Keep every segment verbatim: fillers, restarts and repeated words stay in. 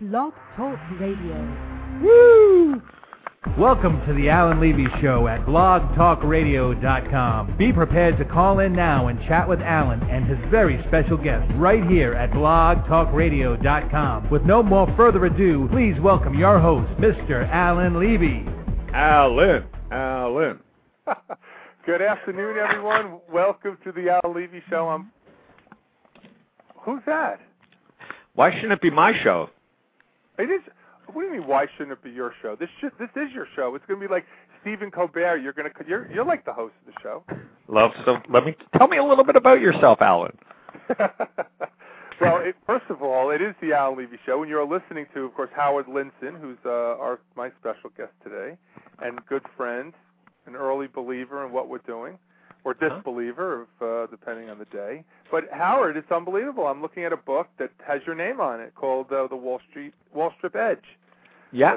Blog Talk Radio. Woo! Welcome to the Alan Levy Show at blog talk radio dot com. Be prepared to call in now and chat with Alan and his very special guest right here at blog talk radio dot com. With no more further ado, please welcome your host, Mister Alan Levy. Alan, Alan. Good afternoon, everyone. Welcome to the Alan Levy Show. I'm... Who's that? Why shouldn't it be my show? It is. What do you mean? Why shouldn't it be your show? This should, this is your show. It's going to be like Stephen Colbert. You're going to you're you're like the host of the show. Love. So let me tell me a little bit about yourself, Alan. Well, it, first of all, it is the Alan Levy Show, and you're listening to, of course, Howard Linson, who's uh, our my special guest today, and good friend, an early believer in what we're doing, or disbeliever, if, uh, depending on the day. But Howard, it's unbelievable. I'm looking at a book that has your name on it called uh, The Wall Street Wall Strip Edge. Yeah.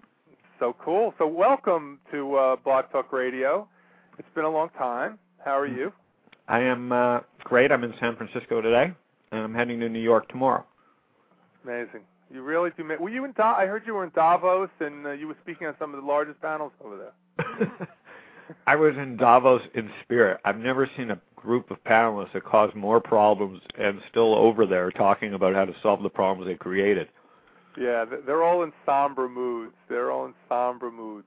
So cool. So welcome to uh, Blog Talk Radio. It's been a long time. How are you? I am uh, great. I'm in San Francisco today, and I'm heading to New York tomorrow. Amazing. You really do. Were you in? Da- I heard you were in Davos, and uh, you were speaking on some of the largest panels over there. I was in Davos in spirit. I've never seen a group of panelists that caused more problems and still over there talking about how to solve the problems they created. Yeah, they're all in somber moods. They're all in somber moods.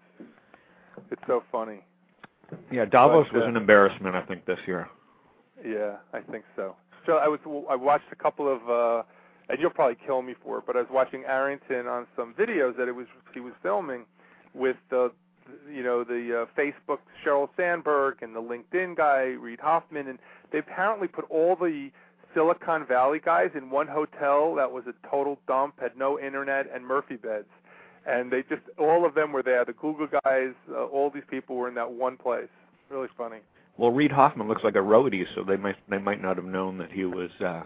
It's so funny. Yeah, Davos but, uh, was an embarrassment, I think, this year. Yeah, I think so. So I was, I watched a couple of, uh, and you'll probably kill me for it, but I was watching Arrington on some videos that it was he was filming with the, you know, the uh, Facebook Sheryl Sandberg and the LinkedIn guy Reid Hoffman, and they apparently put all the Silicon Valley guys in one hotel that was a total dump, had no internet and Murphy beds, and they just all of them were there. The Google guys, uh, all these people were in that one place. Really funny. Well, Reid Hoffman looks like a roadie, so they might they might not have known that he was uh,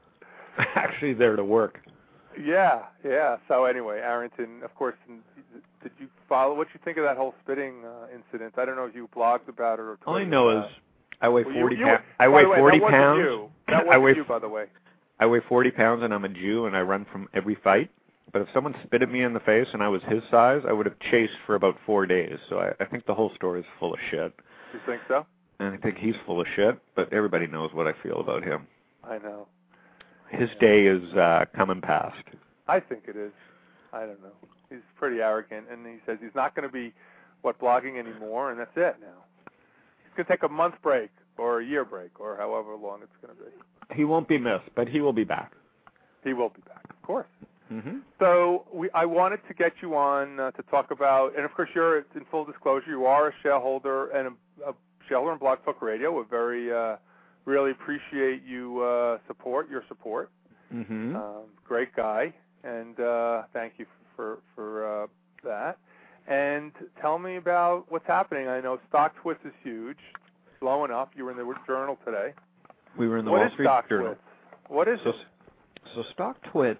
actually there to work. Yeah, yeah. So anyway, Arrington, of course, did you follow? What you think of that whole spitting uh, incident? I don't know if you blogged about it or. All I know is I weigh well, forty you, pounds. You, I weigh way, forty that pounds. Wasn't you. That wasn't I weigh, you, by the way. I weigh forty pounds, and I'm a Jew, and I run from every fight. But if someone spit at me in the face and I was his size, I would have chased for about four days. So I, I think the whole story is full of shit. You think so? And I think he's full of shit, but everybody knows what I feel about him. I know. His day is uh, coming past. I think it is. I don't know. He's pretty arrogant, and he says he's not going to be, what, blogging anymore, and that's it now. He's going to take a month break or a year break or however long it's going to be. He won't be missed, but he will be back. He will be back, of course. Mm-hmm. So we, I wanted to get you on uh, to talk about, and of course you're, in full disclosure, you are a shareholder and a, a shareholder in Blog Talk Radio. We very, uh, really appreciate you uh, support, your support. Mm-hmm. Um, great guy, and uh, thank you for, for uh, that. And tell me about what's happening. I know StockTwits is huge, it's blowing up. You were in the Journal today. We were in the what Wall is Street Journal. What is so, it? So StockTwits,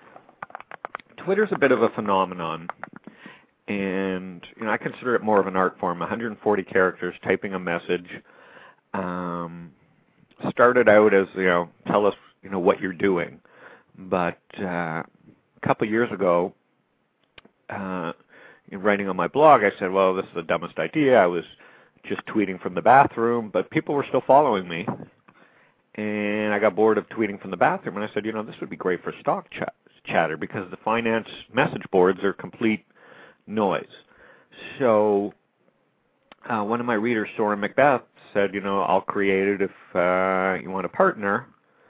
Twitter's a bit of a phenomenon, and you know I consider it more of an art form. one hundred forty characters typing a message. Um, started out as you know, tell us you know what you're doing, but uh, a couple of years ago, uh, in writing on my blog, I said, well, this is the dumbest idea. I was just tweeting from the bathroom, but people were still following me. And I got bored of tweeting from the bathroom, and I said, you know, this would be great for stock ch- chatter because the finance message boards are complete noise. So uh, one of my readers, Soren Macbeth, said, you know, I'll create it if uh, you want a partner.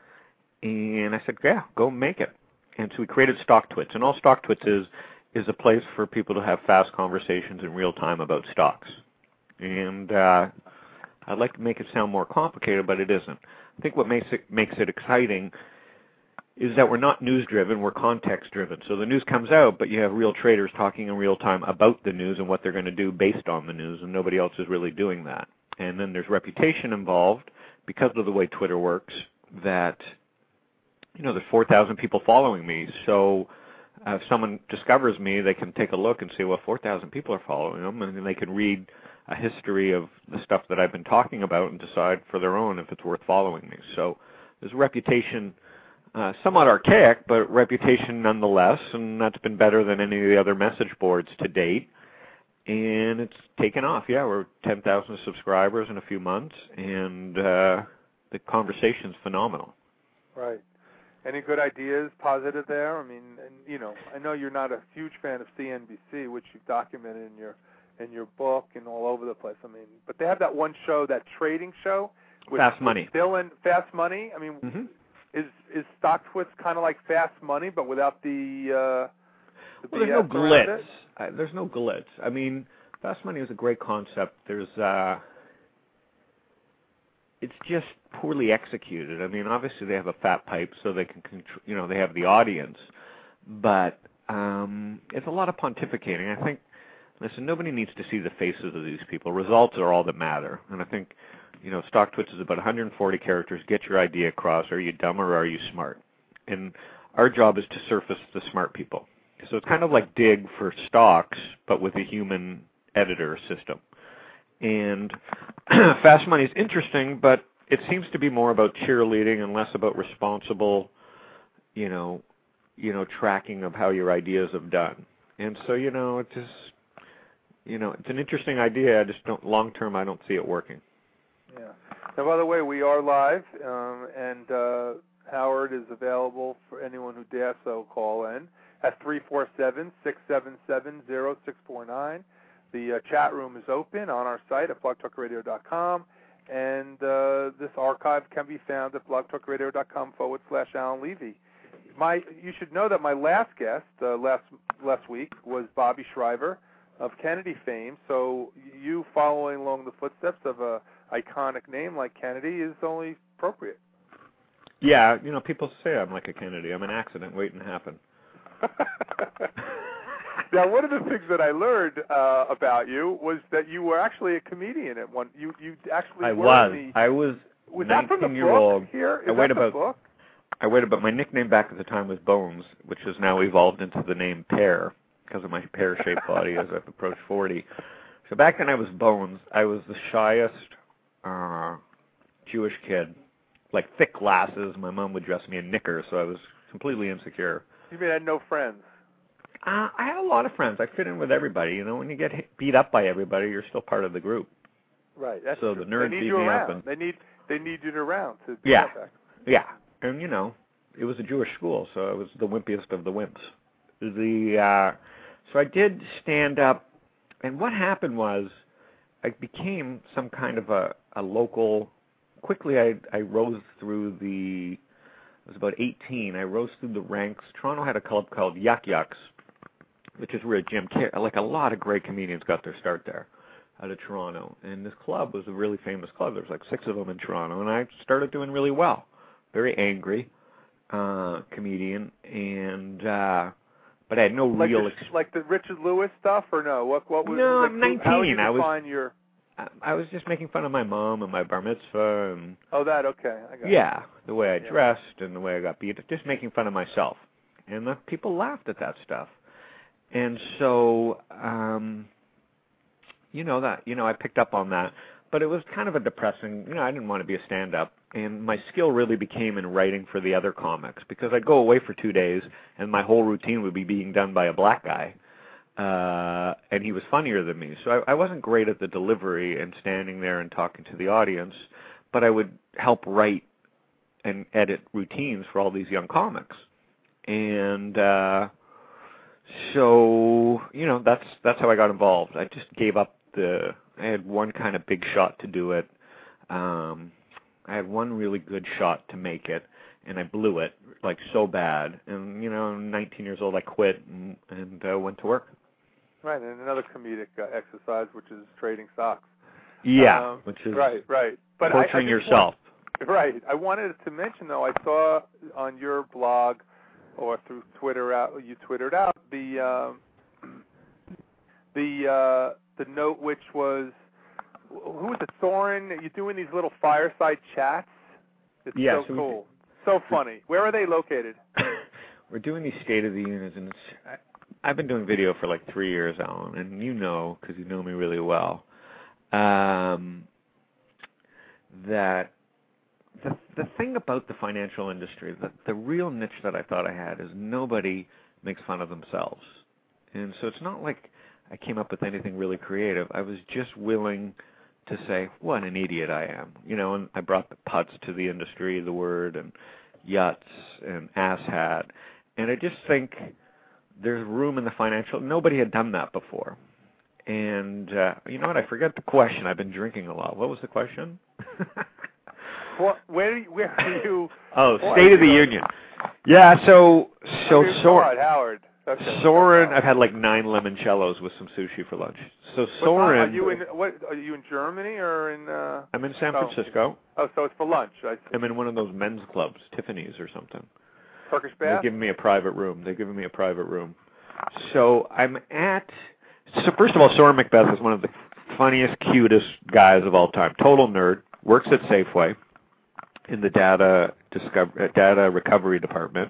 And I said, yeah, go make it. And so we created StockTwits. And all StockTwits is is a place for people to have fast conversations in real time about stocks. And uh, I'd like to make it sound more complicated, but it isn't. I think what makes it makes it exciting is that we're not news-driven, we're context-driven. So the news comes out, but you have real traders talking in real time about the news and what they're going to do based on the news, and nobody else is really doing that. And then there's reputation involved because of the way Twitter works that, you know, there's four thousand people following me. So uh, if someone discovers me, they can take a look and say, well, four thousand people are following them, and then they can read a history of the stuff that I've been talking about and decide for their own if it's worth following me. So there's reputation uh, somewhat archaic, but reputation nonetheless, and that's been better than any of the other message boards to date. And it's taken off. Yeah, we're ten thousand subscribers in a few months, and uh, the conversation's phenomenal. Right. Any good ideas, positive there? I mean, and, you know, I know you're not a huge fan of C N B C, which you've documented in your in your book and all over the place. I mean, but they have that one show, that trading show, with Fast Money. Dylan, Fast Money. I mean, mm-hmm. is is StockTwits kind of like Fast Money, but without the? Uh, the well, there's no glitz. I, there's no glitz. I mean, Fast Money is a great concept. There's. Uh, It's just poorly executed. I mean, obviously they have a fat pipe, so they can, contr- you know, they have the audience, but um, it's a lot of pontificating. I think, listen, nobody needs to see the faces of these people. Results are all that matter, and I think, you know, StockTwits is about one hundred forty characters. Get your idea across. Are you dumb or are you smart? And our job is to surface the smart people. So it's kind of like Dig for stocks, but with a human editor system. And Fast Money is interesting, but it seems to be more about cheerleading and less about responsible, you know, you know, tracking of how your ideas have done. And so, you know, it just, you know, it's an interesting idea. I just don't, long term, I don't see it working. Yeah. Now, by the way, we are live, um, and uh, Howard is available for anyone who dare so call in at three four seven, six seven seven, zero six four nine. The uh, chat room is open on our site at blog talk radio dot com, and uh, this archive can be found at blog talk radio dot com forward slash Alan Levy. My, you should know that my last guest uh, last last week was Bobby Shriver of Kennedy fame, so you following along the footsteps of a iconic name like Kennedy is only appropriate. Yeah, you know, people say I'm like a Kennedy. I'm an accident waiting to happen. Now, one of the things that I learned uh, about you was that you were actually a comedian at one. You you actually I were was. in the, I was. Was that from the year old. book here? Is I that weighed the about. book? I weighed about. My nickname back at the time was Bones, which has now evolved into the name Pear because of my pear-shaped body as I've approached forty. So back then I was Bones. I was the shyest uh, Jewish kid, like thick glasses. My mom would dress me in knickers, so I was completely insecure. You mean I had no friends? Uh, I had a lot of friends. I fit in with everybody. You know, when you get hit, beat up by everybody, you're still part of the group. Right. That's so true. the nerds they need beat you me around. up. And, they need they need you around to be yeah, back. yeah. And you know, it was a Jewish school, so I was the wimpiest of the wimps. The uh, so I did stand up, and what happened was I became some kind of a, a local. Quickly, I I rose through the. I was about eighteen. I rose through the ranks. Toronto had a club called Yuck Yucks, which is where Jim Carrey, like a lot of great comedians got their start there out of Toronto. And this club was a really famous club. There was like six of them in Toronto, and I started doing really well. Very angry uh, comedian, and uh, but I had no like real... The, Ex- like the Richard Lewis stuff, or no? What what was? No, like, I'm nineteen. How would you I was. define your... I, I was just making fun of my mom and my bar mitzvah and... Oh, that, okay. I got yeah, it. the way I yeah. dressed and the way I got beat, just making fun of myself. And the people laughed at that stuff. And so, um, you know, that, you know, I picked up on that. But it was kind of a depressing, you know, I didn't want to be a stand-up. And my skill really became in writing for the other comics because I'd go away for two days and my whole routine would be being done by a black guy. Uh, and he was funnier than me. So I, I wasn't great at the delivery and standing there and talking to the audience, but I would help write and edit routines for all these young comics. And uh, so, you know, that's that's how I got involved. I just gave up the, I had one kind of big shot to do it. Um, I had one really good shot to make it, and I blew it, like, so bad. And, you know, I'm nineteen years old, I quit and, and uh, went to work. Right, and another comedic uh, exercise, which is trading stocks. Yeah, um, which is right, right. But torturing I, I yourself. Want, right. I wanted to mention, though, I saw on your blog or through Twitter out, you twittered out the um, the uh, the note, which was, who was it, Thorin? You're doing these little fireside chats. It's yeah, so, so cool, so funny. Where are they located? We're doing these State of the Unions, and it's, I, I've been doing video for like three years, Alan, and you know, because you know me really well, um, that the the thing about the financial industry, the the real niche that I thought I had is nobody makes fun of themselves, and so it's not like I came up with anything really creative. I was just willing to say what an idiot I am, you know. And I brought the putz to the industry, the word, and yuts and asshat, and I just think there's room in the financial. Nobody had done that before. And uh, you know what? I forget the question. I've been drinking a lot. What was the question? Well, where, where are you? Oh, Boy, State of the Union. Yeah, so so Soren. Howard. Okay. Soren, I've had like nine limoncellos with some sushi for lunch. So Soren. Are you in what? Are you in Germany or in? Uh, I'm in San oh. Francisco. Oh, so it's for lunch. I see. I'm in one of those men's clubs, Tiffany's or something. Turkish bath. They're giving me a private room. They're giving me a private room. So I'm at. So first of all, Soren Macbeth is one of the funniest, cutest guys of all time. Total nerd. Works at Safeway in the data discover, data recovery department.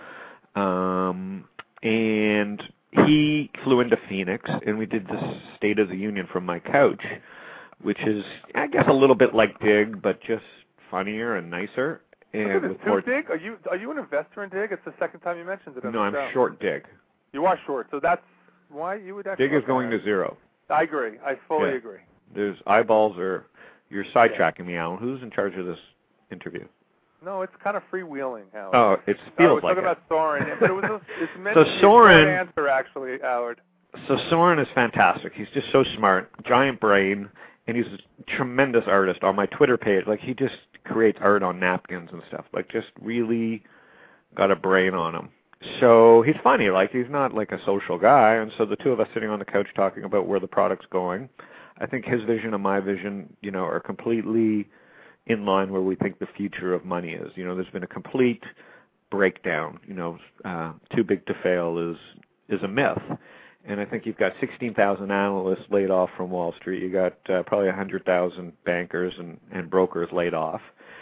Um, and he flew into Phoenix, and we did the State of the Union from my couch, which is, I guess, a little bit like Dig, but just funnier and nicer. And with with more Dig? Are you are you an investor in Dig? It's the second time you mentioned it. On no, the I'm show. short Dig. You are short, so that's why you would actually. Dig is going to zero. I agree. I fully yeah. agree. There's eyeballs are. You're sidetracking yeah. me, Alan. Who's in charge of this interview? No, it's kind of freewheeling, Howard. Oh, it feels I was like talking it. about Soren, but it was a, it's meant so to be Soren, a short answer, actually, Howard. So Soren is fantastic. He's just so smart, giant brain, and he's a tremendous artist. On my Twitter page, like he just creates art on napkins and stuff. Like just really got a brain on him. So he's funny. Like he's not like a social guy. And so the two of us sitting on the couch talking about where the product's going. I think his vision and my vision, you know, are completely in line where we think the future of money is. You know, there's been a complete breakdown. You know, uh, too big to fail is is a myth. And I think you've got sixteen thousand analysts laid off from Wall Street. You got uh, probably one hundred thousand bankers and, and brokers laid off.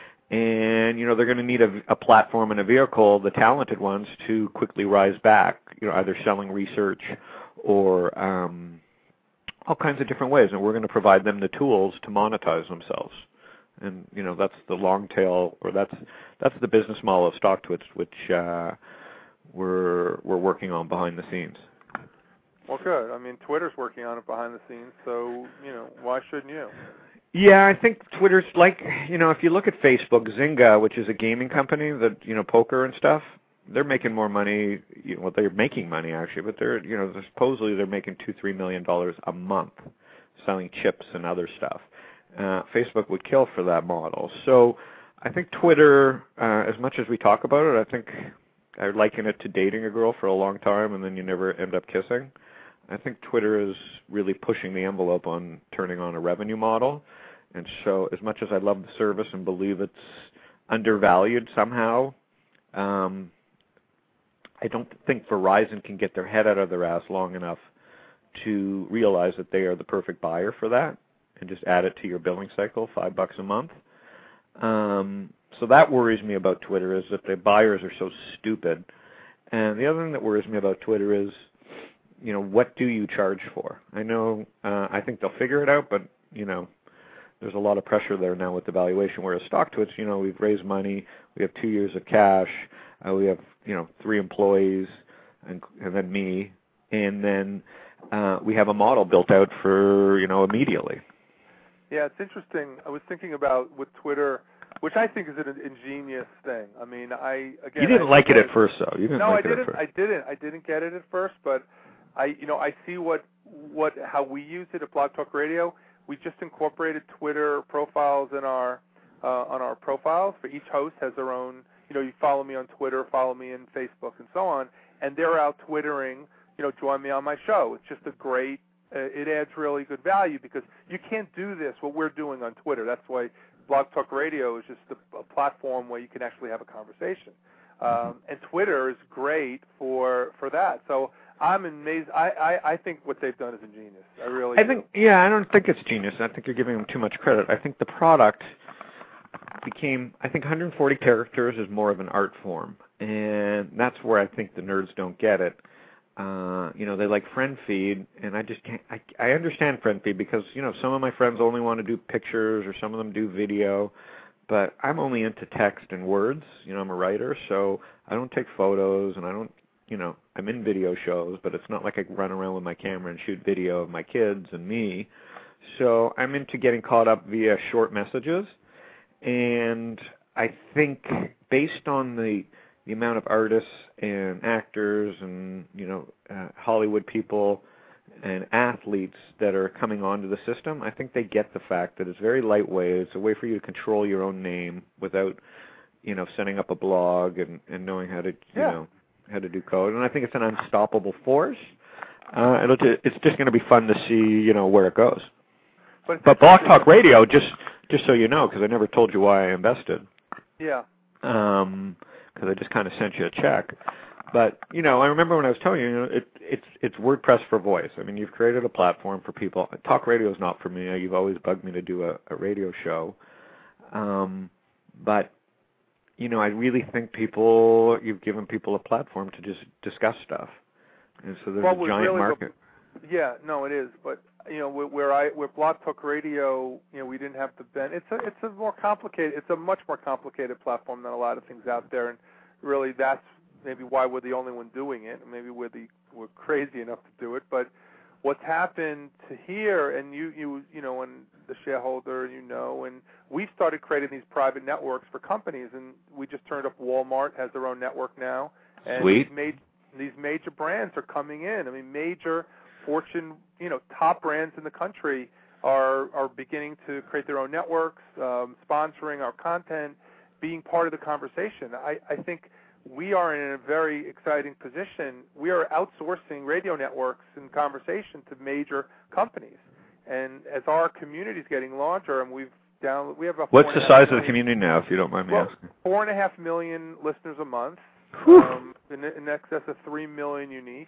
And, you know, they're going to need a, a platform and a vehicle, the talented ones, to quickly rise back, you know, either selling research or um, all kinds of different ways. And we're going to provide them the tools to monetize themselves. And, you know, that's the long tail, or that's that's the business model of StockTwits, which uh, we're we're working on behind the scenes. Well, good. I mean, Twitter's working on it behind the scenes, so, you know, why shouldn't you? Yeah, I think Twitter's like, you know, if you look at Facebook, Zynga, which is a gaming company that, you know, poker and stuff, they're making more money, you know, well, they're making money actually, but they're, you know, supposedly they're making two, three million dollars a month selling chips and other stuff. Uh, Facebook would kill for that model. So I think Twitter, uh, as much as we talk about it, I think I liken it to dating a girl for a long time and then you never end up kissing. I think Twitter is really pushing the envelope on turning on a revenue model. And so as much as I love the service and believe it's undervalued somehow, um, I don't think Verizon can get their head out of their ass long enough to realize that they are the perfect buyer for that and just add it to your billing cycle, five bucks a month. Um, so that worries me about Twitter is that the buyers are so stupid. And the other thing that worries me about Twitter is, you know, what do you charge for? I know, uh, I think they'll figure it out, but, you know, there's a lot of pressure there now with the valuation, whereas StockTwits, you know, we've raised money, we have two years of cash, uh, we have, you know, three employees, and, and then me, and then uh, we have a model built out for, you know, immediately. Yeah, it's interesting. I was thinking about with Twitter, which I think is an ingenious thing. I mean, I, again... You didn't I, like I, it at first, though. You didn't no, like I it didn't. at first. I didn't. I didn't get it at first, but I, you know, I see what, what, how we use it at Blog Talk Radio. We just incorporated Twitter profiles in our uh, on our profiles. For each host has their own. You know, you follow me on Twitter, follow me in Facebook, and so on, and they're out twittering. You know, join me on my show. It's just a great. Uh, it adds really good value because you can't do this what we're doing on Twitter. That's why Blog Talk Radio is just a, a platform where you can actually have a conversation. Um, and Twitter is great for for that. So. I'm amazed. I, I, I think what they've done is ingenious. I really I do. think, yeah, I don't think it's genius. I think you're giving them too much credit. I think the product became, I think one hundred forty characters is more of an art form. And that's where I think the nerds don't get it. Uh, you know, they like friend feed, and I just can't, I, I understand friend feed because, you know, some of my friends only want to do pictures or some of them do video. but I'm only into text and words. You know, I'm a writer, so I don't take photos, and I don't, you know, I'm in video shows, but it's not like I run around with my camera and shoot video of my kids and me. So I'm into getting caught up via short messages, and I think based on the the amount of artists and actors and, you know, uh, Hollywood people and athletes that are coming onto the system, I think they get the fact that it's very lightweight. It's a way for you to control your own name without, you know, setting up a blog and, and knowing how to, you Yeah. know, how to do code. And I think it's an unstoppable force. Uh, it'll just, it's just going to be fun to see, you know, where it goes. But, But Blog Talk Radio, just just so you know, because I never told you why I invested. Yeah. Um, because I just kind of sent you a check. But, you know, I remember when I was telling you, you know, it, it's it's WordPress for voice. I mean, you've created a platform for people. Talk radio is not for me. You've always bugged me to do a, a radio show. Um, but, you know, I really think people, you've given people a platform to just discuss stuff. And so there's Well, a we giant really market. Were, yeah, no, it is. But, you know, where, where I, where Blog Talk Radio, you know, we didn't have the ben. It's a, it's a more complicated, it's a much more complicated platform than a lot of things out there. And really that's maybe why we're the only one doing it. Maybe we're the we're crazy enough to do it. But what's happened to here, and you you you know, and the shareholder, you know, and we started creating these private networks for companies, and we just turned up. Walmart has their own network now, and Sweet. These, major, these major brands are coming in. I mean, major Fortune, you know, top brands in the country are are beginning to create their own networks, um, sponsoring our content, being part of the conversation. I, I think we are in a very exciting position. We are outsourcing radio networks and conversation to major companies. And as our community is getting larger, and we've down, we have about What's four the and a half size of the million- community now, if you don't mind me well, asking? Four and a half million listeners a month, Whew. um, in, in excess of three million unique.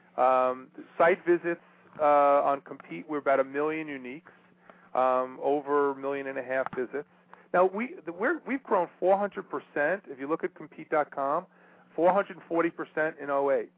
Um, site visits uh, on Compete, we're about a million uniques, um, over a million and a half visits. Now, we, the, we're, we've grown four hundred percent. If you look at Compete dot com, four hundred forty percent in oh eight.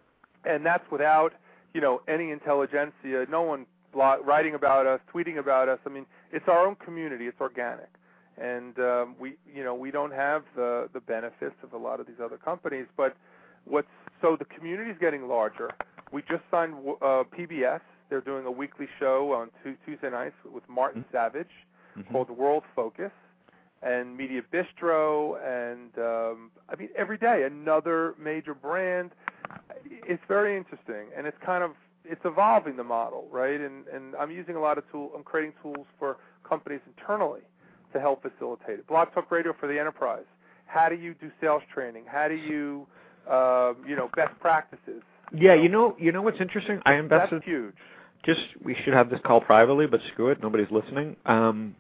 And that's without, you know, any intelligentsia, no one blog, writing about us, tweeting about us. I mean, it's our own community. It's organic. And um, we, you know, we don't have the, the benefits of a lot of these other companies. But what's, so the community is getting larger. We just signed uh, P B S. They're doing a weekly show on two, Tuesday nights with Martin mm-hmm. Savage mm-hmm. called World Focus, and Media Bistro, and um, I mean every day another major brand. It's very interesting, and it's kind of it's evolving the model, right? And and I'm using a lot of tools. I'm creating tools for companies internally to help facilitate it. Blog Talk Radio for the enterprise. How do you do sales training? How do you, uh, you know, best practices? Yeah, you know, you know what's interesting? I invested. That's huge. Just, we should have this call privately, but screw it, nobody's listening. Um,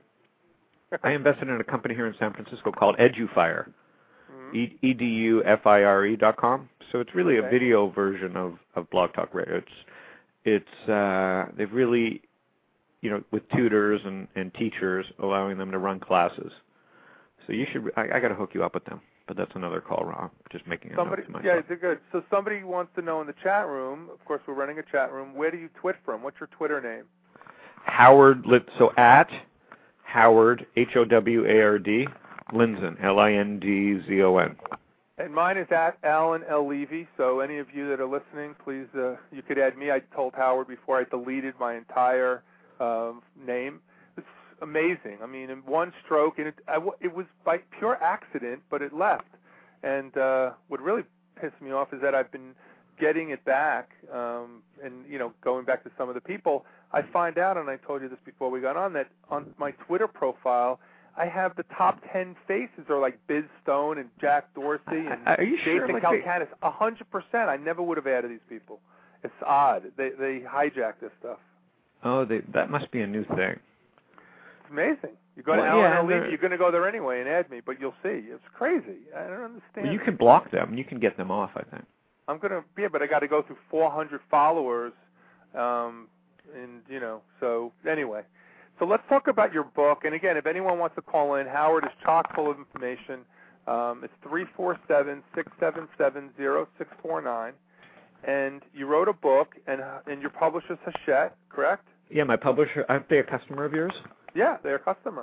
I invested in a company here in San Francisco called EduFire, mm-hmm. e- E D U F I R E dot com. So it's really okay. a video version of, of Blog Talk Radio. It's, it's uh, they've really, you know, with tutors and, and teachers, allowing them to run classes. So you should, I, I got to hook you up with them. But that's another call, Ron. Just making a somebody, note to myself. Yeah, they're good. So somebody wants to know in the chat room, of course we're running a chat room, where do you twit from? What's your Twitter name? Howard, so at Howard, H O W A R D, Lindzon, L I N D Z O N. And mine is at Alan L. Levy, so any of you that are listening, please, uh, you could add me. I told Howard before I deleted my entire um, name. It's amazing. I mean, in one stroke, and it, I, it was by pure accident, but it left. And uh, what really pissed me off is that I've been getting it back, um, and, you know, going back to some of the people, I find out, and I told you this before we got on, that on my Twitter profile, I have the top ten faces are like Biz Stone and Jack Dorsey and are you Jason sure? Like Calacanis. A hundred percent. I never would have added these people. It's odd. They they hijack this stuff. Oh, they, that must be a new thing. It's amazing. You go to well, Alan yeah, L. Levy, you're going to go there anyway and add me, but you'll see. It's crazy. I don't understand. Well, you can block them. You can get them off, I think. I'm going to, yeah, but I got to go through four hundred followers, um, and, you know, so anyway. So let's talk about your book. And, again, if anyone wants to call in, Howard is chock full of information. Um, it's three four seven, six seven seven, zero six four nine. And you wrote a book, and and your publisher's Hachette, correct? Yeah, my publisher. Aren't they a customer of yours? Yeah, they're a customer.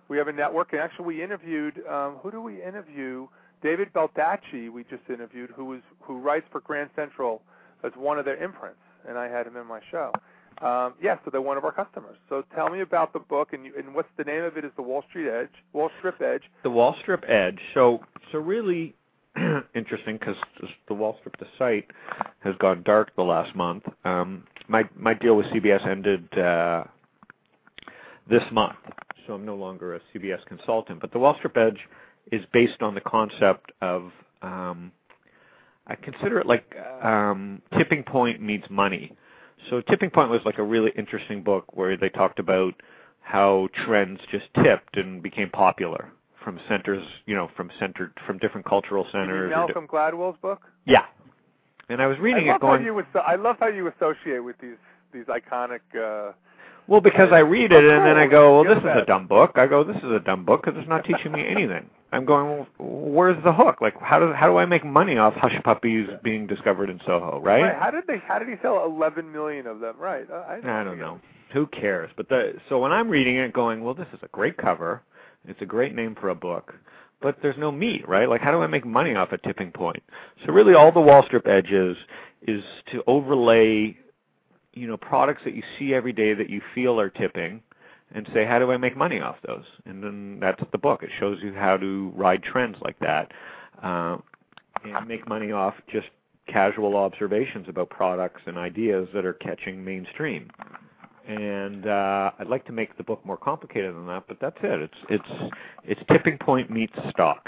We have a network, and actually we interviewed, um, who do we interview? David Baldacci we just interviewed, who was who writes for Grand Central as one of their imprints, and I had him in my show. Um, yeah, so they're one of our customers. So tell me about the book, and, you, and what's the name of it? Is the Wall Street Edge, Wall Strip Edge. The Wall Strip Edge. So, so really interesting because the Wall Strip, the site, has gone dark the last month. Um, my my deal with C B S ended uh, this month, so I'm no longer a C B S consultant. But the Wall Strip Edge is based on the concept of um, I consider it like um, Tipping Point meets money. So Tipping Point was like a really interesting book where they talked about how trends just tipped and became popular from centers, you know, from centered from different cultural centers. You mean Malcolm Gladwell's book? Yeah. And I was reading I love it going. How you asso- I love how you associate with these these iconic. Uh, well, because I read it oh, and then I cool. go, well, Get this that. is a dumb book. I go, this is a dumb book because it's not teaching me anything. I'm going, well, where's the hook? Like, how do how do I make money off hush puppies being discovered in Soho, right? Right. How did they? How did he sell eleven million of them? Right. Uh, I, I don't know. Who cares? But the so when I'm reading it, going, well, this is a great cover. It's a great name for a book, but there's no meat, right? Like, how do I make money off a Tipping Point? So really, all the Wall Strip Edge is is to overlay, you know, products that you see every day that you feel are tipping, and say, how do I make money off those? And then that's the book. It shows you how to ride trends like that uh, and make money off just casual observations about products and ideas that are catching mainstream. And uh, I'd like to make the book more complicated than that, but that's it. It's it's it's Tipping Point meets stocks,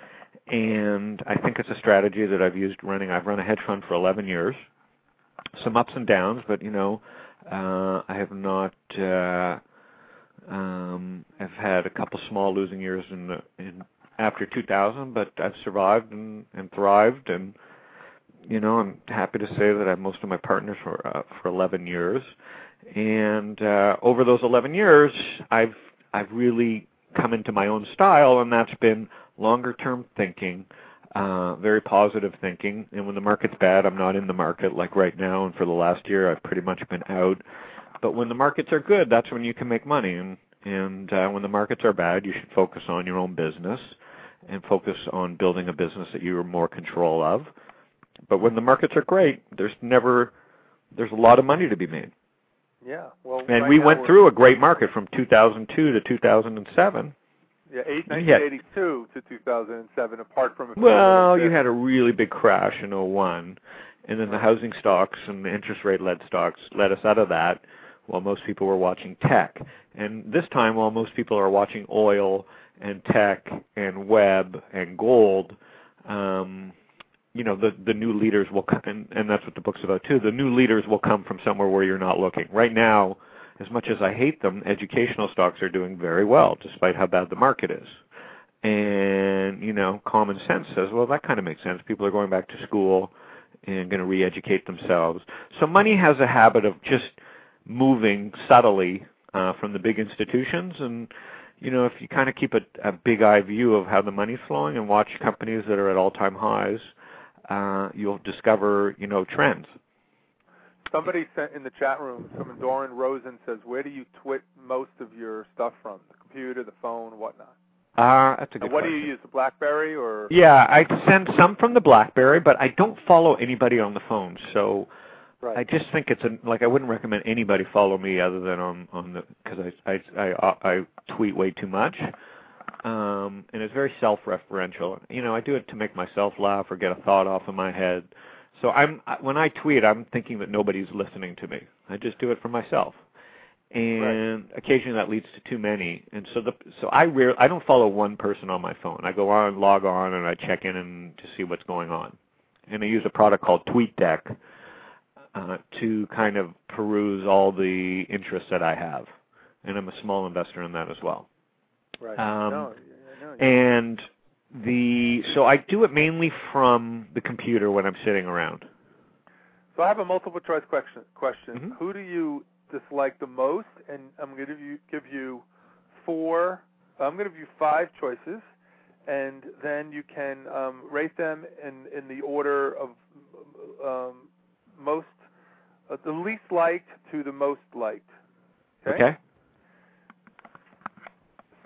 and I think it's a strategy that I've used running. I've run a hedge fund for eleven years, some ups and downs, but you know, uh, I have not. Uh, um, I've had a couple small losing years in the, in after two thousand, but I've survived and, and thrived, and you know, I'm happy to say that I have most of my partners for uh, for eleven years. And uh, over those eleven years, I've I've really come into my own style, and that's been longer-term thinking, uh, very positive thinking. And when the market's bad, I'm not in the market like right now. And for the last year, I've pretty much been out. But when the markets are good, that's when you can make money. And and uh, when the markets are bad, you should focus on your own business and focus on building a business that you are more control of. But when the markets are great, there's never there's a lot of money to be made. Yeah, well, and right we now went we're- through a great market from two thousand two to two thousand seven. Yeah, eight, nineteen eighty-two to two thousand seven, apart from... a few Well, little you bits. had a really big crash in oh one, and then the housing stocks and the interest rate-led stocks led us out of that, while most people were watching tech. And this time, while most people are watching oil and tech and web and gold, um, you know, the, the new leaders will come, and, and that's what the book's about too, the new leaders will come from somewhere where you're not looking. Right now, as much as I hate them, educational stocks are doing very well, despite how bad the market is. And, you know, common sense says, well, that kind of makes sense. People are going back to school and going to re-educate themselves. So money has a habit of just moving subtly uh, from the big institutions, and you know, if you kind of keep a, a big-eye view of how the money's flowing and watch companies that are at all-time highs, uh, you'll discover, you know, trends. Somebody sent in the chat room, someone, Doran Rosen says, where do you twit most of your stuff from? The computer, the phone, whatnot? Uh, that's a good And what question. do you use, the BlackBerry or? Yeah, I send some from the BlackBerry, but I don't follow anybody on the phone, so Right. I just think it's a, like I wouldn't recommend anybody follow me other than on on the because I, I I I tweet way too much, um, and it's very self-referential. You know, I do it to make myself laugh or get a thought off of my head. So I'm when I tweet, I'm thinking that nobody's listening to me. I just do it for myself, and right. Occasionally that leads to too many. And so the so I rarely I don't follow one person on my phone. I go on, log on, and I check in and to see what's going on. And I use a product called TweetDeck. Uh, to kind of peruse all the interests that I have, and I'm a small investor in that as well. Right. Um, no, no, and the so I do it mainly from the computer when I'm sitting around. So I have a multiple choice question. Question: Mm-hmm. Who do you dislike the most? And I'm going to give you give you four. I'm going to give you five choices, and then you can um, rate them in in the order of um, most. Uh, the least liked to the most liked. Okay? Okay.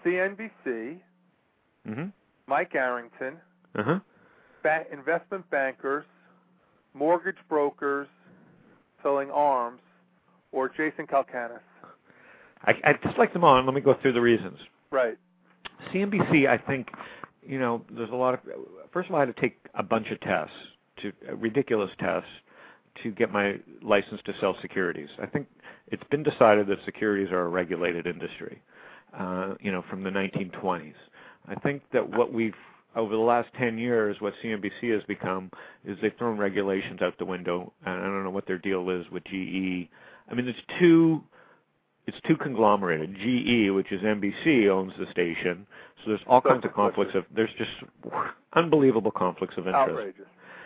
C N B C, Mm-hmm. Mike Arrington, Uh-huh. ba- investment bankers, mortgage brokers selling arms, or Jason Calacanis? I, I just like them all, and let me go through the reasons. Right. C N B C, I think, you know, there's a lot of, first of all, I had to take a bunch of tests, to uh, ridiculous tests, to get my license to sell securities. I think it's been decided that securities are a regulated industry, uh, you know, from the nineteen twenties. I think that what we've, over the last ten years, what C N B C has become is they've thrown regulations out the window, and I don't know what their deal is with G E. I mean, it's too, it's too conglomerated. G E, which is N B C, owns the station, so there's all kinds of conflicts of, there's just unbelievable conflicts of interest. Outrageous.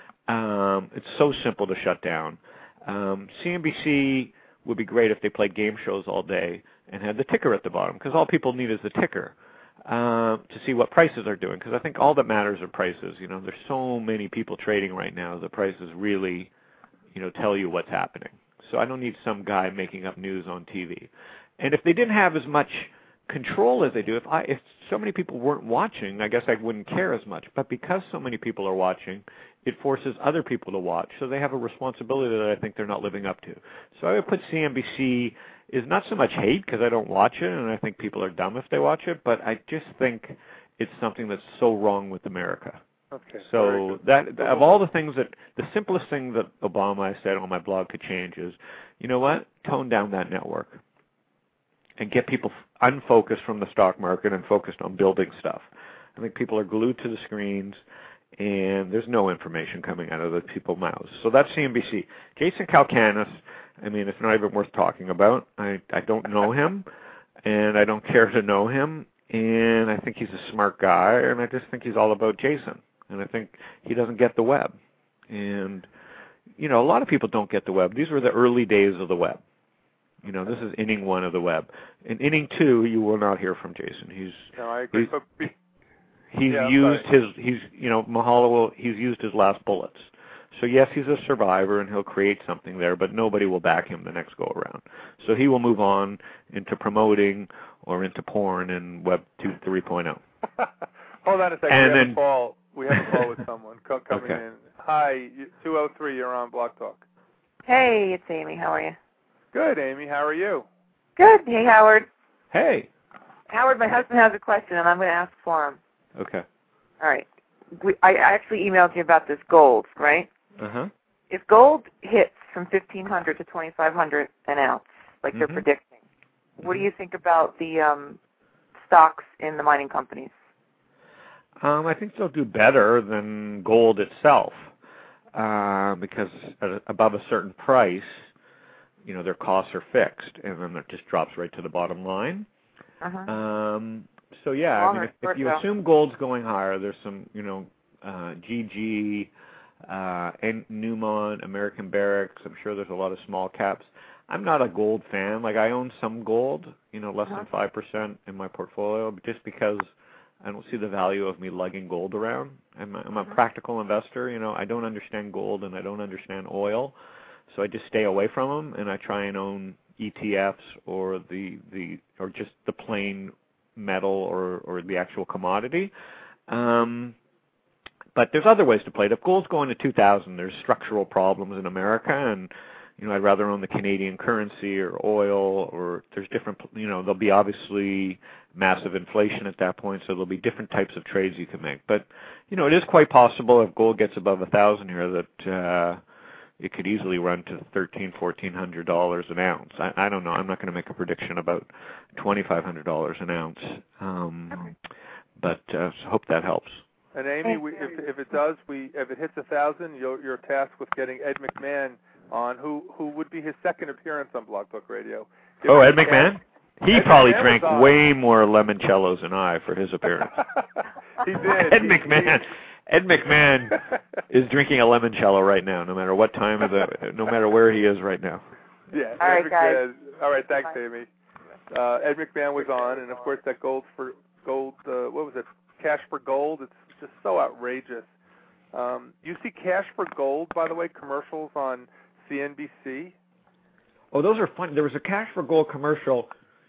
Um, it's so simple to shut down. Um, C N B C would be great if they played game shows all day and had the ticker at the bottom, because all people need is the ticker uh, to see what prices are doing, because I think all that matters are prices. You know, there's so many people trading right now, the prices really, you know, tell you what's happening. So I don't need some guy making up news on T V. And if they didn't have as much control as they do, if I if so many people weren't watching, I guess I wouldn't care as much. But because so many people are watching, it forces other people to watch. So they have a responsibility that I think they're not living up to. So I would put C N B C is not so much hate, because I don't watch it, and I think people are dumb if they watch it, but I just think it's something that's so wrong with America. Okay. So that of all the things that, the simplest thing that Obama, I said on my blog, could change is, you know what, tone down that network and get people unfocused from the stock market and focused on building stuff. I think people are glued to the screens, and there's no information coming out of the people's mouths. So that's C N B C. Jason Calacanis, I mean, it's not even worth talking about. I, I don't know him, and I don't care to know him, and I think he's a smart guy, and I just think he's all about Jason. And I think he doesn't get the web. And, you know, a lot of people don't get the web. These were the early days of the web. You know, this is inning one of the web. In inning two, you will not hear from Jason. He's no, I agree. He's, But be, he's yeah, used sorry. his, he's, you know, Mahalo will, he's used his last bullets. So yes, he's a survivor and he'll create something there, but nobody will back him the next go around. So he will move on into promoting or into porn in Web two three point oh. Hold on a second. And we have then, a call. We have a call with someone co- coming okay. in. Hi, two oh three. You're on Blog Talk. Hey, it's Amy. How are you? Good, Amy. How are you? Good. Hey, Howard. Hey. Howard, my husband has a question, and I'm going to ask for him. Okay. All right. We, I actually emailed you about this gold, right? Uh-huh. If gold hits from fifteen hundred to twenty-five hundred an ounce, like they're Mhm. predicting, what do you think about the um, stocks in the mining companies? Um, I think they'll do better than gold itself, uh, because at, above a certain price, you know, their costs are fixed, and then it just drops right to the bottom line. Uh-huh. Um, so yeah, Longer, I mean, if, short if you though. assume gold's going higher, there's some, you know, uh, G G, uh, and Newmont, American Barracks. I'm sure there's a lot of small caps. I'm not a gold fan. Like, I own some gold, you know, less Uh-huh. than five percent in my portfolio, but just because I don't see the value of me lugging gold around. I'm a, I'm a practical investor. You know, I don't understand gold and I don't understand oil, so I just stay away from them, and I try and own E T Fs or the, the or just the plain metal or, or the actual commodity. Um, but there's other ways to play it. If gold's going to two thousand, there's structural problems in America, and you know, I'd rather own the Canadian currency or oil, or there's different, you know, there'll be obviously massive inflation at that point, so there'll be different types of trades you can make. But, you know, it is quite possible if gold gets above a thousand here that uh, it could easily run to thirteen, fourteen hundred dollars an ounce. I, I don't know. I'm not going to make a prediction about twenty-five hundred dollars an ounce, um, but uh, so hope that helps. And Amy, we, if if it does, we if it hits a thousand, you're, you're tasked with getting Ed McMahon on, who who would be his second appearance on Blog Talk Radio. If oh, Ed we McMahon? can, He Ed probably McMahon drank was on. way more limoncellos than I for his appearance. He did. Ed He- McMahon. he- Ed McMahon is drinking a limoncello right now, no matter what time of the, no matter where he is right now. Yeah. All Ed right, guys. McMahon. All right, thanks, Bye. Amy. Uh, Ed McMahon was on, and of course that gold for gold. Uh, what was it? Cash for gold. It's just so outrageous. Um, you see Cash for Gold, by the way, commercials on C N B C. Oh, those are fun. There was a Cash for Gold commercial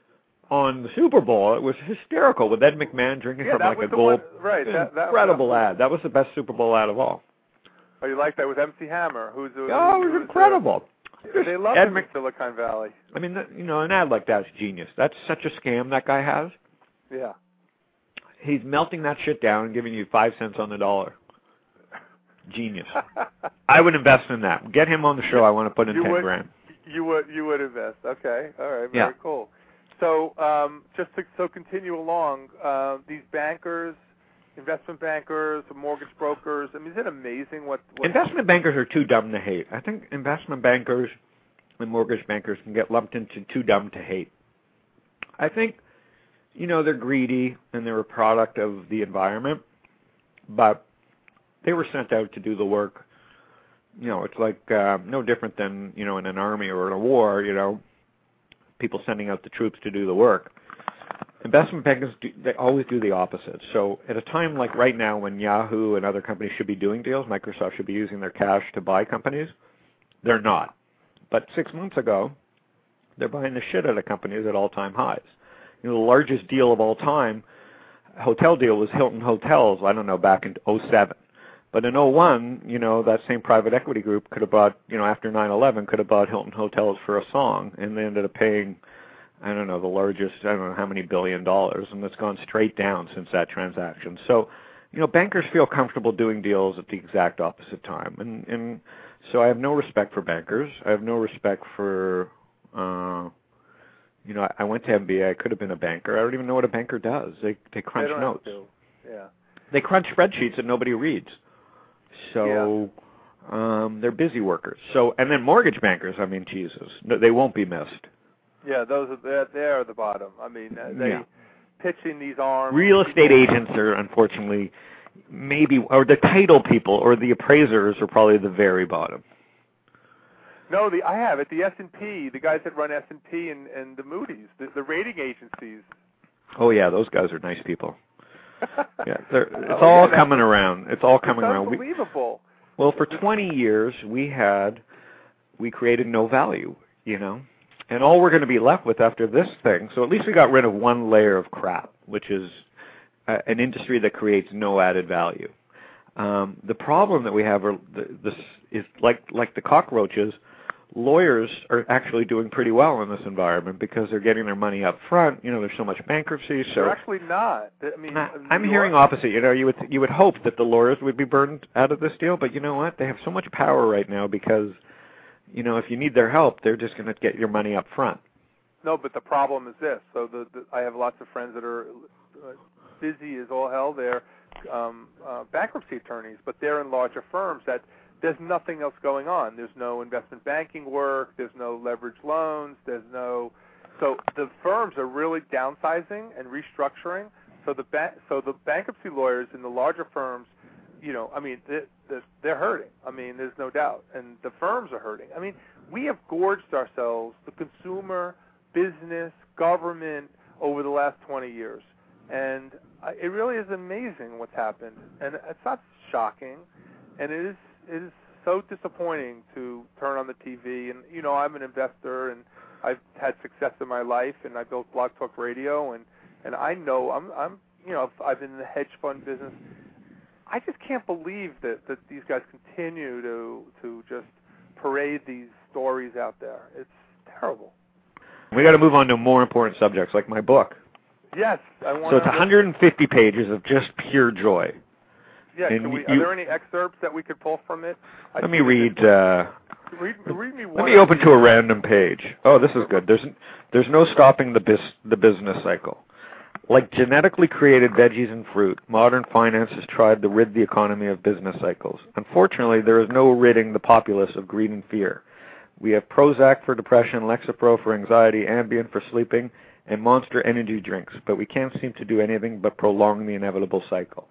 on the Super Bowl, it was hysterical with Ed McMahon drinking yeah, from that like was a the gold. one, right? That, that, incredible that, ad. That was the best Super Bowl ad of all. Oh, you like that with M C Hammer? Who's Oh, it was incredible. Uh, they love Ed him Mc- in Silicon Valley. I mean, you know, an ad like that's genius. That's such a scam that guy has. Yeah. He's melting that shit down and giving you five cents on the dollar. Genius. I would invest in that. Get him on the show. I want to put in you ten would, grand. You would, you would invest. Okay. All right. Very yeah. cool. So, um, just to so continue along, uh, these bankers, investment bankers, mortgage brokers. I mean, is it amazing what, what investment bankers are too dumb to hate? I think investment bankers and mortgage bankers can get lumped into too dumb to hate. I think, you know, they're greedy and they're a product of the environment, but they were sent out to do the work. You know, it's like uh, no different than, you know, in an army or in a war, you know, people sending out the troops to do the work. Investment bankers, do, they always do the opposite. So at a time like right now when Yahoo and other companies should be doing deals, Microsoft should be using their cash to buy companies, they're not. But six months ago, they're buying the shit out of companies at all-time highs. You know, the largest deal of all time, hotel deal, was Hilton Hotels, I don't know, back in oh seven. But in oh one, you know, that same private equity group could have bought, you know, after nine eleven, could have bought Hilton Hotels for a song, and they ended up paying, I don't know, the largest, I don't know how many billion dollars, and it's gone straight down since that transaction. So, you know, bankers feel comfortable doing deals at the exact opposite time. And, and so I have no respect for bankers. I have no respect for, uh, you know, I went to M B A. I could have been a banker. I don't even know what a banker does. They they crunch they don't notes. Have to. Yeah. They crunch spreadsheets that nobody reads. So yeah. um, they're busy workers. So and then mortgage bankers. I mean, Jesus, they won't be missed. Yeah, those are they're, they're the bottom. I mean, they yeah. pitching these arms. Real estate agents are unfortunately maybe, or the title people or the appraisers are probably the very bottom. No, the I have it. The S and P, the guys that run S and P and, and the Moody's, the, the rating agencies. Oh yeah, those guys are nice people. Yeah, it's oh, all yeah, coming around. It's all coming it's around. Unbelievable. We, well, for twenty years, we had we created no value, you know, and all we're going to be left with after this thing. So at least we got rid of one layer of crap, which is uh, an industry that creates no added value. Um, the problem that we have are the, this is like like the cockroaches. Lawyers are actually doing pretty well in this environment because they're getting their money up front. You know, there's so much bankruptcy. So they're actually not. I mean, I, I'm hearing opposite. You know, you would you would hope that the lawyers would be burned out of this deal, but you know what? They have so much power right now because, you know, if you need their help, they're just going to get your money up front. No, but the problem is this. So the, the I have lots of friends that are uh, busy as all hell. They're um, uh, bankruptcy attorneys, but they're in larger firms that. There's nothing else going on. There's no investment banking work. There's no leveraged loans. There's no, so the firms are really downsizing and restructuring. So the ba- so the bankruptcy lawyers in the larger firms, you know, I mean, they're, they're hurting. I mean, there's no doubt, and the firms are hurting. I mean, we have gorged ourselves, the consumer, business, government, over the last twenty years, and it really is amazing what's happened. And it's not shocking, and it is. It is so disappointing to turn on the T V, and you know I'm an investor, and I've had success in my life, and I built Blog Talk Radio, and and I know I'm I'm you know I've been in the hedge fund business. I just can't believe that that these guys continue to to just parade these stories out there. It's terrible. We got to move on to more important subjects, like my book. Yes, I want. So it's one hundred fifty pages of just pure joy. Yeah, and can we, you, are there any excerpts that we could pull from it? I let me read, uh, read, read me one. Let me open to a random page. Oh, this is good. There's there's no stopping the bis, the business cycle. Like genetically created veggies and fruit, modern finance has tried to rid the economy of business cycles. Unfortunately, there is no ridding the populace of greed and fear. We have Prozac for depression, Lexapro for anxiety, Ambien for sleeping, and Monster energy drinks, but we can't seem to do anything but prolong the inevitable cycle.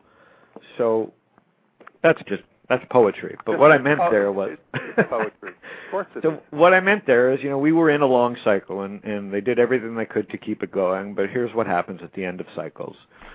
So that's just that's poetry. But what I meant there was it's poetry. Of course it so is. what I meant there is, you know, we were in a long cycle and, and they did everything they could to keep it going, but here's what happens at the end of cycles.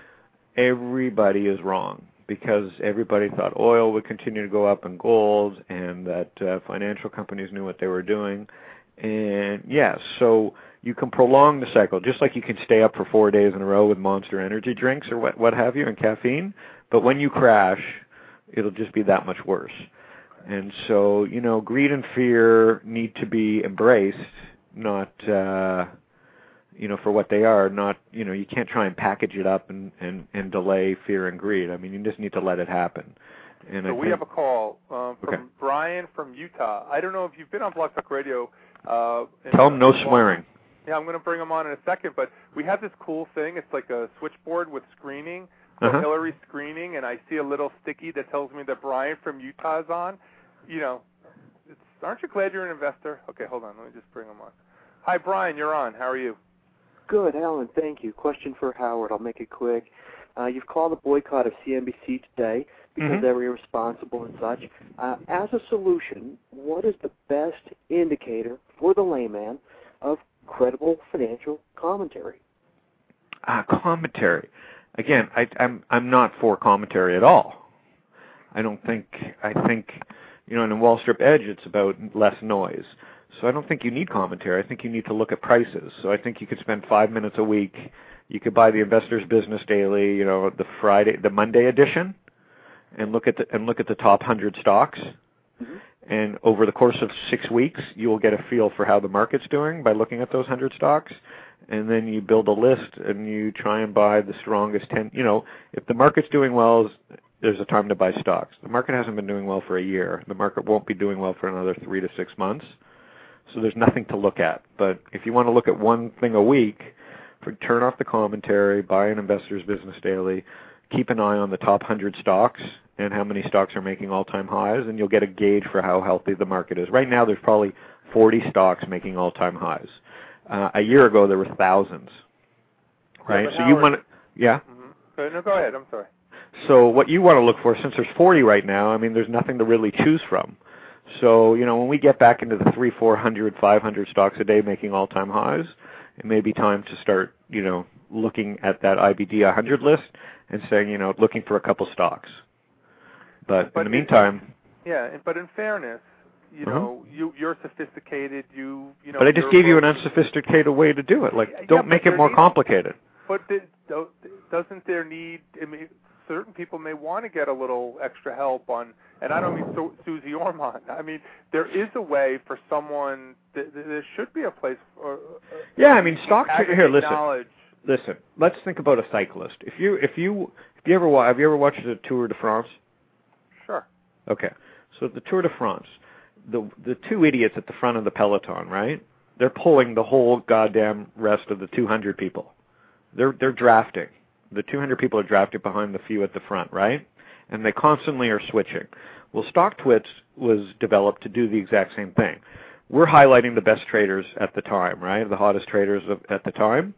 Everybody is wrong because everybody thought oil would continue to go up and gold and that uh, financial companies knew what they were doing. And yes, so you can prolong the cycle, just like you can stay up for four days in a row with Monster energy drinks or what, what have you, and caffeine. But when you crash, it'll just be that much worse. And so, you know, greed and fear need to be embraced, not, uh, you know, for what they are. Not, you know, you can't try and package it up and, and, and delay fear and greed. I mean, you just need to let it happen. And so I we think, have a call um, from okay. Brian from Utah. I don't know if you've been on Blog Talk Radio. Uh, Tell him no swearing. Yeah, I'm going to bring him on in a second, but we have this cool thing. It's like a switchboard with screening, so uh-huh. Hillary screening, and I see a little sticky that tells me that Brian from Utah is on. You know, it's, aren't you glad you're an investor? Okay, hold on. Let me just bring him on. Hi, Brian. You're on. How are you? Good, Alan. Thank you. Question for Howard. I'll make it quick. Uh, you've called a boycott of C N B C today because mm-hmm. they were irresponsible and such. Uh, as a solution, what is the best indicator for the layman of credible financial commentary? Uh, commentary. Again, I, I'm I'm not for commentary at all. I don't think. I think, you know, in Wall Street Edge, it's about less noise. So I don't think you need commentary. I think you need to look at prices. So I think you could spend five minutes a week. You could buy the Investor's Business Daily, you know, the Friday, the Monday edition, and look at the and look at the top one hundred stocks. Mm-hmm. And over the course of six weeks, you will get a feel for how the market's doing by looking at those one hundred stocks. And then you build a list and you try and buy the strongest ten. You know, if the market's doing well, there's a time to buy stocks. The market hasn't been doing well for a year. The market won't be doing well for another three to six months. So there's nothing to look at. But if you want to look at one thing a week, for, turn off the commentary, buy an Investor's Business Daily, keep an eye on the top one hundred stocks and how many stocks are making all-time highs, and you'll get a gauge for how healthy the market is. Right now, there's probably forty stocks making all-time highs. Uh, a year ago, there were thousands. Right? Yeah, so Howard, you want to, yeah? Mm-hmm. No, go ahead. I'm sorry. So what you want to look for, since there's forty right now, I mean, there's nothing to really choose from. So, you know, when we get back into the three, four hundred, five hundred stocks a day making all-time highs, it may be time to start, you know, looking at that I B D one hundred list and saying, you know, looking for a couple stocks. But, but in the meantime... Yeah, but in fairness, you uh-huh. know, you, you're sophisticated, you, you know... But I just gave you an unsophisticated way to do it. Like, yeah, don't make it more need, complicated. But the, doesn't there need... I mean, certain people may want to get a little extra help on... And I don't mean Su- Susie Ormond. I mean, there is a way for someone... Th- there should be a place for... Uh, yeah, I mean, stocks... Here, listen. Knowledge. Listen, let's think about a cyclist. If you if you if you ever have you ever watched the Tour de France? Sure. Okay, so the Tour de France, the the two idiots at the front of the peloton, right? They're pulling the whole goddamn rest of the two hundred people. They're they're drafting. The two hundred people are drafted behind the few at the front, right? And they constantly are switching. Well, StockTwits was developed to do the exact same thing. We're highlighting the best traders at the time, right? The hottest traders of, at the time.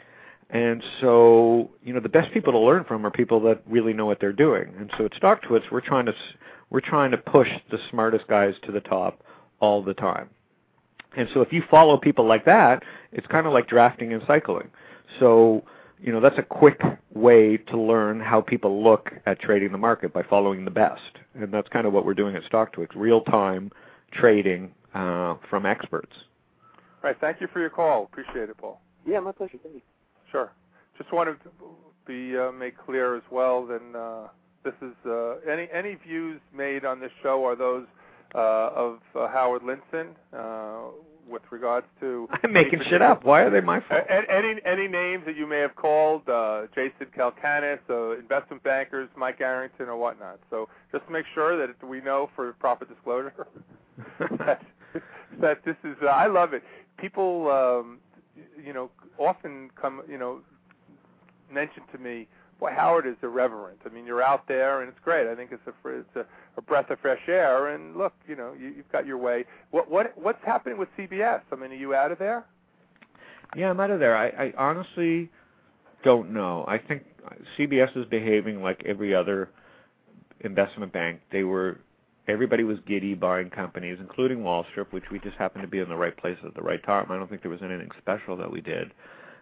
And so, you know, the best people to learn from are people that really know what they're doing. And so at StockTwits, we're trying to we're trying to push the smartest guys to the top all the time. And so if you follow people like that, it's kind of like drafting and cycling. So, you know, that's a quick way to learn how people look at trading the market by following the best. And that's kind of what we're doing at StockTwits, real-time trading uh, from experts. All right. Thank you for your call. Appreciate it, Paul. Yeah, my pleasure. Thank you. Sure. Just wanted to be uh, made clear as well. Then uh, this is uh, any any views made on this show are those uh, of uh, Howard Linson uh, with regards to. I'm making shit up. Why are they my fault? Any any names that you may have called, uh, Jason Calcanis, uh, investment bankers, Mike Arrington, or whatnot. So just to make sure that we know for proper disclosure that, that this is. Uh, I love it. People, um, you know, often come, you know, mention to me, boy, Howard is irreverent. I mean, you're out there, and it's great. I think it's a it's a, a breath of fresh air. And look, you know, you, you've got your way. What what what's happening with C B S? I mean, are you out of there? Yeah, I'm out of there. I, I honestly don't know. I think C B S is behaving like every other investment bank. They were, everybody was giddy buying companies, including Wall Street, which we just happened to be in the right place at the right time. I don't think there was anything special that we did.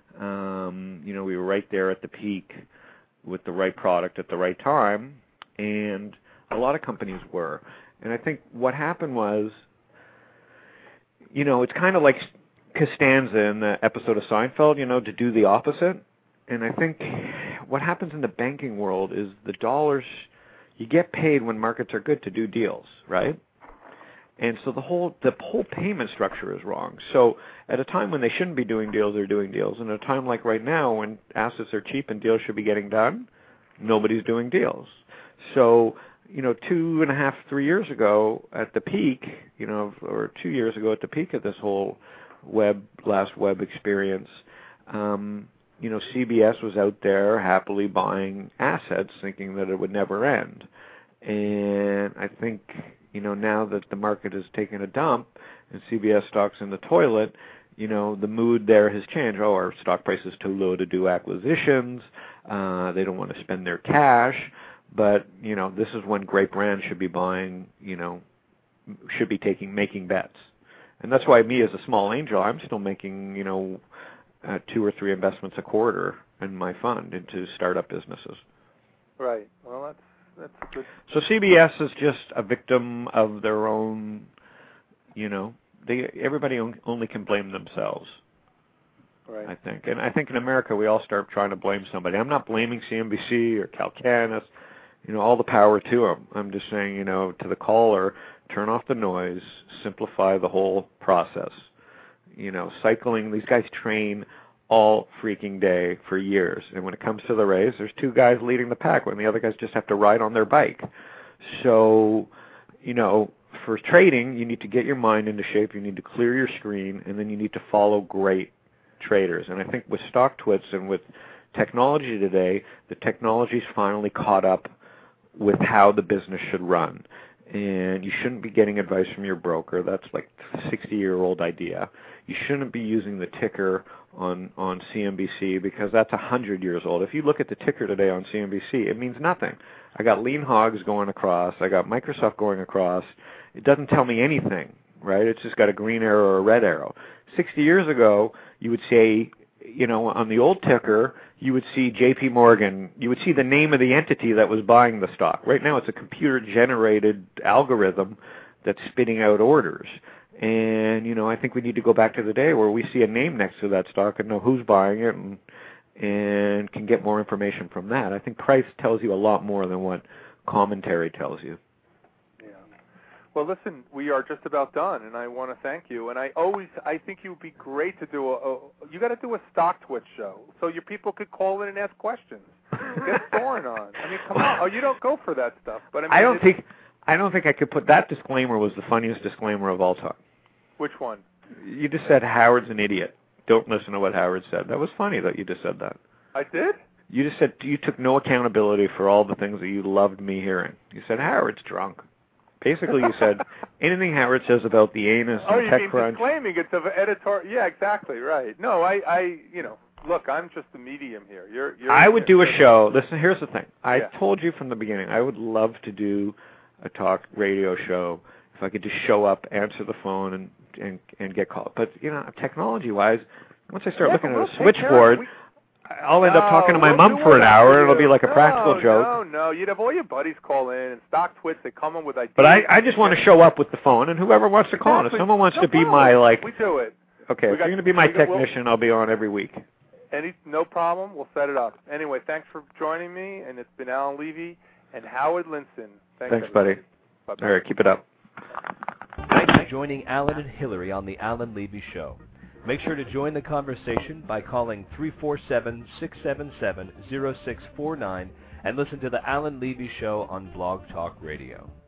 Um, you know, we were right there at the peak with the right product at the right time, and a lot of companies were. And I think what happened was, you know, it's kind of like Costanza in the episode of Seinfeld, you know, to do the opposite. And I think what happens in the banking world is the dollars, you get paid when markets are good to do deals, right? And so the whole the whole payment structure is wrong. So at a time when they shouldn't be doing deals, they're doing deals. And at a time like right now when assets are cheap and deals should be getting done, nobody's doing deals. So, you know, two and a half, three years ago at the peak, you know, or two years ago at the peak of this whole web, last web experience, um, you know, C B S was out there happily buying assets thinking that it would never end. And I think, you know, now that the market has taken a dump and C B S stock's in the toilet, you know, the mood there has changed. Oh, our stock price is too low to do acquisitions. Uh, they don't want to spend their cash. But, you know, this is when great brands should be buying, you know, should be taking, making bets. And that's why me as a small angel, I'm still making, you know, uh, two or three investments a quarter in my fund into startup businesses. Right. Well, that's that's good. So C B S is just a victim of their own, you know, they everybody only can blame themselves. Right. I think. And I think in America we all start trying to blame somebody. I'm not blaming C N B C or Calcanis. You know, all the power to them. I'm just saying, you know, to the caller, turn off the noise, simplify the whole process. You know, cycling, these guys train all freaking day for years. And when it comes to the race, there's two guys leading the pack when the other guys just have to ride on their bike. So, you know, for trading, you need to get your mind into shape, you need to clear your screen, and then you need to follow great traders. And I think with StockTwits and with technology today, the technology's finally caught up with how the business should run. And you shouldn't be getting advice from your broker. That's like a sixty-year-old idea. You shouldn't be using the ticker on, on C N B C because that's one hundred years old. If you look at the ticker today on C N B C, it means nothing. I got lean hogs going across. I got Microsoft going across. It doesn't tell me anything, right? It's just got a green arrow or a red arrow. sixty years ago, you would say, you know, on the old ticker, you would see J P Morgan. You would see the name of the entity that was buying the stock. Right now, it's a computer-generated algorithm that's spitting out orders. And, you know, I think we need to go back to the day where we see a name next to that stock and know who's buying it and, and can get more information from that. I think price tells you a lot more than what commentary tells you. Well, listen, we are just about done, and I want to thank you. And I always, I think you would be great to do a, a you got to do a StockTwits show so your people could call in and ask questions. Get Thorin on. I mean, come on. Oh, you don't go for that stuff, but I mean, I don't think, I don't think I could put that disclaimer was the funniest disclaimer of all time. Which one? You just said Howard's an idiot. Don't listen to what Howard said. That was funny that you just said that. I did? You just said you took no accountability for all the things that you loved me hearing. You said Howard's drunk. Basically, you said anything Howard says about the anus oh, and you TechCrunch. mean disclaiming it's of editor? Yeah, exactly, right. No, I, I, you know, look, I'm just the medium here. You're, you're. I would do a show. Listen, here's the thing. I yeah. told you from the beginning, I would love to do a talk radio show if I could just show up, answer the phone, and and, and get called. But you know, technology-wise, once I start yeah, looking we'll at a switchboard. I'll end no, up talking to my we'll mom for an hour, and it'll be like a no, practical joke. No, no, you'd have all your buddies call in and StockTwits. They come in with ideas. But I, I just want to show up with the phone, and whoever wants to call. Exactly. If someone wants no to be problem. my, like... We do it. Okay, we if got, you're going to be my technician, we'll, I'll be on every week. Any, no problem. We'll set it up. Anyway, thanks for joining me, and it's been Alan Levy and Howard Linson. Thanks, Thanks buddy. Bye-bye. All right, keep it up. Thanks for joining Alan and Hillary on The Alan Levy Show. Make sure to join the conversation by calling three four seven, six seven seven, zero six four nine and listen to The Alan Levy Show on Blog Talk Radio.